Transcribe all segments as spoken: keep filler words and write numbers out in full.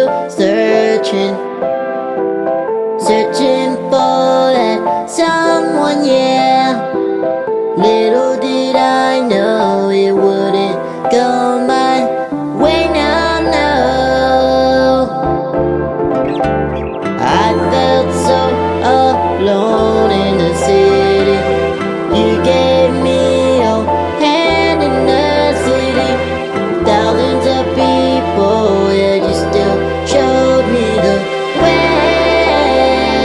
still searching, searching for that someone, yeah. Little did I know it wouldn't go my way now, no. I felt so alone in the city. You gave me your hand in the city. Thousands of people, yeah, you still showed me the way.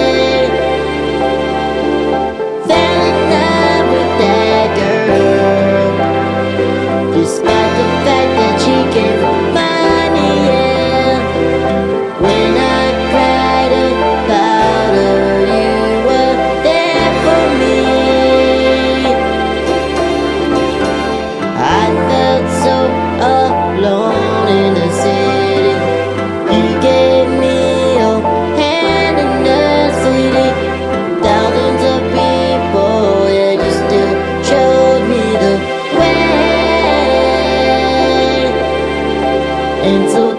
Fell in love with that girl, despite the fact that she came from money, yeah. When I cried about her, you were there for me. I felt so alone in the city. You gave me your hand in the city. Thousands of people, yeah, you still showed me the way. And so